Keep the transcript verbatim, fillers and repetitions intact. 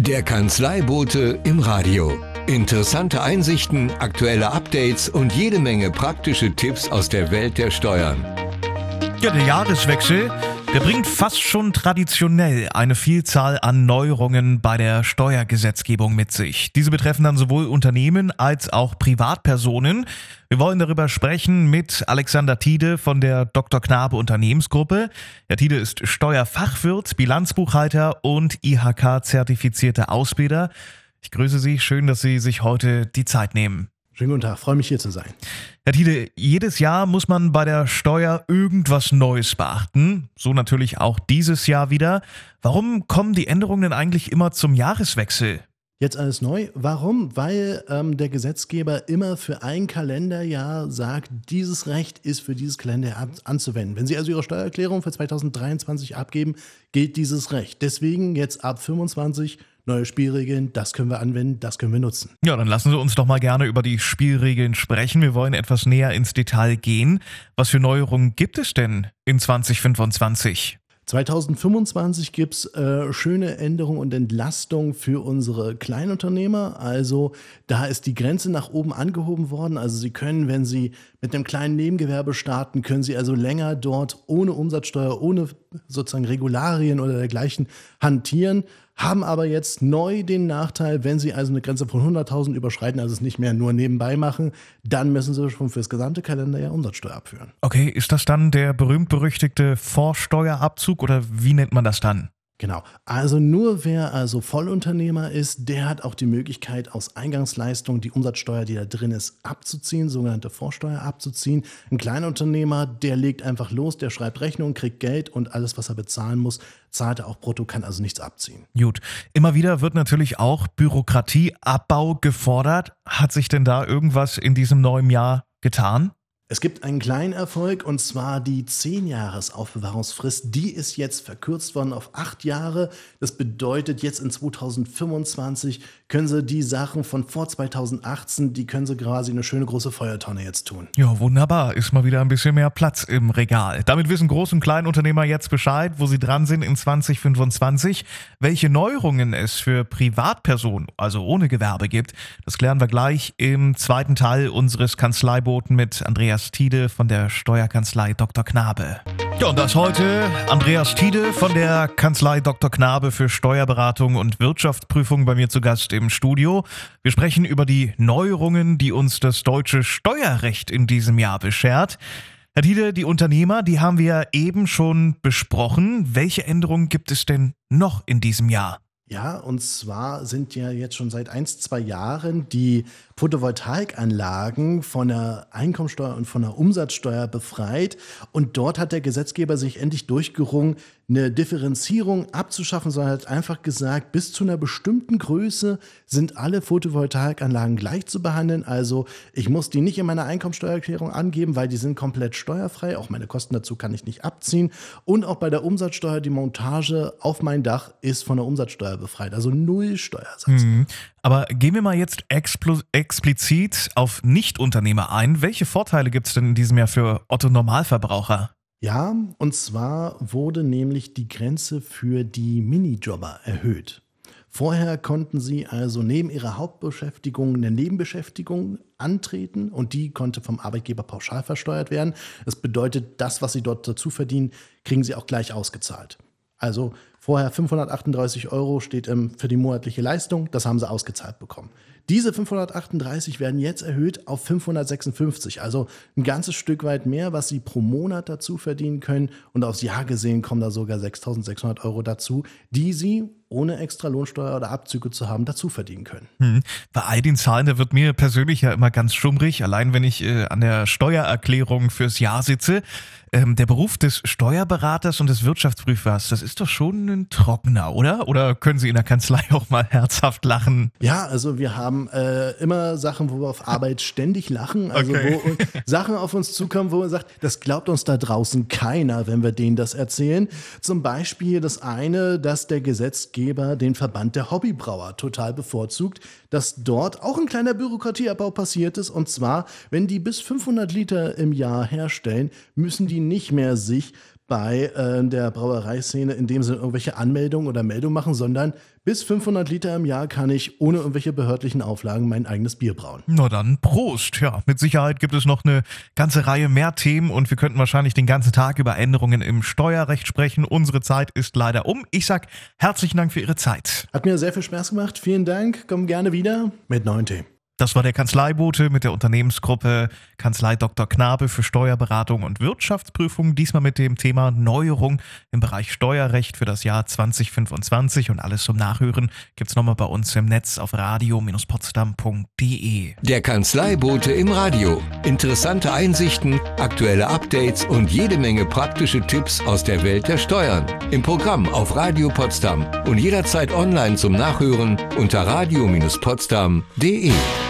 Der Kanzleibote im Radio. Interessante Einsichten, aktuelle Updates und jede Menge praktische Tipps aus der Welt der Steuern. Ja, der Jahreswechsel, der bringt fast schon traditionell eine Vielzahl an Neuerungen bei der Steuergesetzgebung mit sich. Diese betreffen dann sowohl Unternehmen als auch Privatpersonen. Wir wollen darüber sprechen mit Alexander Tiede von der Doktor Knabe Unternehmensgruppe. Herr Tiede ist Steuerfachwirt, Bilanzbuchhalter und I H K-zertifizierter Ausbilder. Ich grüße Sie, schön, dass Sie sich heute die Zeit nehmen. Schönen guten Tag, freue mich hier zu sein. Herr Tiede, jedes Jahr muss man bei der Steuer irgendwas Neues beachten. So natürlich auch dieses Jahr wieder. Warum kommen die Änderungen denn eigentlich immer zum Jahreswechsel? Jetzt alles neu. Warum? Weil ähm, der Gesetzgeber immer für ein Kalenderjahr sagt, dieses Recht ist für dieses Kalenderjahr anzuwenden. Wenn Sie also Ihre Steuererklärung für zweitausenddreiundzwanzig abgeben, gilt dieses Recht. Deswegen jetzt ab fünfundzwanzig neue Spielregeln, das können wir anwenden, das können wir nutzen. Ja, dann lassen Sie uns doch mal gerne über die Spielregeln sprechen. Wir wollen etwas näher ins Detail gehen. Was für Neuerungen gibt es denn in zwanzig fünfundzwanzig? zweitausendfünfundzwanzig gibt es äh, schöne Änderungen und Entlastungen für unsere Kleinunternehmer. Also da ist die Grenze nach oben angehoben worden. Also Sie können, wenn Sie mit einem kleinen Nebengewerbe starten, können Sie also länger dort ohne Umsatzsteuer, ohne sozusagen Regularien oder dergleichen hantieren. Haben aber jetzt neu den Nachteil, wenn Sie also eine Grenze von hunderttausend überschreiten, also es nicht mehr nur nebenbei machen, dann müssen Sie schon für das gesamte Kalenderjahr Umsatzsteuer abführen. Okay, ist das dann der berühmt-berüchtigte Vorsteuerabzug oder wie nennt man das dann? Genau, also nur wer also Vollunternehmer ist, der hat auch die Möglichkeit, aus Eingangsleistung die Umsatzsteuer, die da drin ist, abzuziehen, sogenannte Vorsteuer abzuziehen. Ein Kleinunternehmer, der legt einfach los, der schreibt Rechnung, kriegt Geld und alles, was er bezahlen muss, zahlt er auch brutto, kann also nichts abziehen. Gut, immer wieder wird natürlich auch Bürokratieabbau gefordert. Hat sich denn da irgendwas in diesem neuen Jahr getan? Es gibt einen kleinen Erfolg und zwar die zehn Jahres Aufbewahrungsfrist. Die ist jetzt verkürzt worden auf acht Jahre. Das bedeutet, jetzt in zweitausendfünfundzwanzig können Sie die Sachen von vor zweitausendachtzehn, die können Sie quasi eine schöne große Feuertonne jetzt tun. Ja, wunderbar. Ist mal wieder ein bisschen mehr Platz im Regal. Damit wissen Groß- und Kleinunternehmer jetzt Bescheid, wo sie dran sind in zwanzig fünfundzwanzig. Welche Neuerungen es für Privatpersonen, also ohne Gewerbe, gibt, das klären wir gleich im zweiten Teil unseres Kanzleiboten mit Andreas Tiede von der Steuerkanzlei Doktor Knabe. Ja, und das heute Andreas Tiede von der Kanzlei Doktor Knabe für Steuerberatung und Wirtschaftsprüfung bei mir zu Gast im Studio. Wir sprechen über die Neuerungen, die uns das deutsche Steuerrecht in diesem Jahr beschert. Herr Tiede, die Unternehmer, die haben wir eben schon besprochen. Welche Änderungen gibt es denn noch in diesem Jahr? Ja, und zwar sind ja jetzt schon seit ein, zwei Jahren die Photovoltaikanlagen von der Einkommensteuer und von der Umsatzsteuer befreit. Und dort hat der Gesetzgeber sich endlich durchgerungen, eine Differenzierung abzuschaffen, sondern hat einfach gesagt, bis zu einer bestimmten Größe sind alle Photovoltaikanlagen gleich zu behandeln. Also ich muss die nicht in meiner Einkommensteuererklärung angeben, weil die sind komplett steuerfrei. Auch meine Kosten dazu kann ich nicht abziehen. Und auch bei der Umsatzsteuer, die Montage auf mein Dach ist von der Umsatzsteuer befreit. Also null Steuersatz. Mhm. Aber gehen wir mal jetzt expl- explizit auf Nichtunternehmer ein. Welche Vorteile gibt es denn in diesem Jahr für Otto-Normalverbraucher? Ja, und zwar wurde nämlich die Grenze für die Minijobber erhöht. Vorher konnten sie also neben ihrer Hauptbeschäftigung eine Nebenbeschäftigung antreten und die konnte vom Arbeitgeber pauschal versteuert werden. Das bedeutet, das, was sie dort dazu verdienen, kriegen sie auch gleich ausgezahlt. Also vorher fünfhundertachtunddreißig Euro steht ähm, für die monatliche Leistung, das haben sie ausgezahlt bekommen. Diese fünfhundertachtunddreißig werden jetzt erhöht auf fünfhundertsechsundfünfzig, also ein ganzes Stück weit mehr, was sie pro Monat dazu verdienen können. Und aufs Jahr gesehen kommen da sogar sechstausendsechshundert Euro dazu, die sie ohne extra Lohnsteuer oder Abzüge zu haben, dazu verdienen können. Hm. Bei all den Zahlen, da wird mir persönlich ja immer ganz schummrig, allein wenn ich äh, an der Steuererklärung fürs Jahr sitze. Ähm, der Beruf des Steuerberaters und des Wirtschaftsprüfers, das ist doch schon ein trockener, oder? Oder können Sie in der Kanzlei auch mal herzhaft lachen? Ja, also wir haben äh, immer Sachen, wo wir auf Arbeit ständig lachen, also Okay. wo Sachen auf uns zukommen, wo man sagt, das glaubt uns da draußen keiner, wenn wir denen das erzählen. Zum Beispiel das eine, dass der Gesetzgeber den Verband der Hobbybrauer total bevorzugt, dass dort auch ein kleiner Bürokratieabbau passiert ist. Und zwar, wenn die bis fünfhundert Liter im Jahr herstellen, müssen die nicht mehr sich bei äh, der Brauereiszene in dem Sinne irgendwelche Anmeldungen oder Meldungen machen, sondern Bis fünfhundert Liter im Jahr kann ich ohne irgendwelche behördlichen Auflagen mein eigenes Bier brauen. Na dann Prost. Ja, mit Sicherheit gibt es noch eine ganze Reihe mehr Themen und wir könnten wahrscheinlich den ganzen Tag über Änderungen im Steuerrecht sprechen. Unsere Zeit ist leider um. Ich sag herzlichen Dank für Ihre Zeit. Hat mir sehr viel Spaß gemacht. Vielen Dank. Kommen gerne wieder mit neuen Themen. Das war der Kanzleibote mit der Unternehmensgruppe Kanzlei Doktor Knabe für Steuerberatung und Wirtschaftsprüfung. Diesmal mit dem Thema Neuerung im Bereich Steuerrecht für das Jahr zwanzig fünfundzwanzig. Und alles zum Nachhören gibt's nochmal bei uns im Netz auf radio Bindestrich potsdam Punkt de. Der Kanzleibote im Radio. Interessante Einsichten, aktuelle Updates und jede Menge praktische Tipps aus der Welt der Steuern. Im Programm auf Radio Potsdam und jederzeit online zum Nachhören unter radio Bindestrich potsdam Punkt de.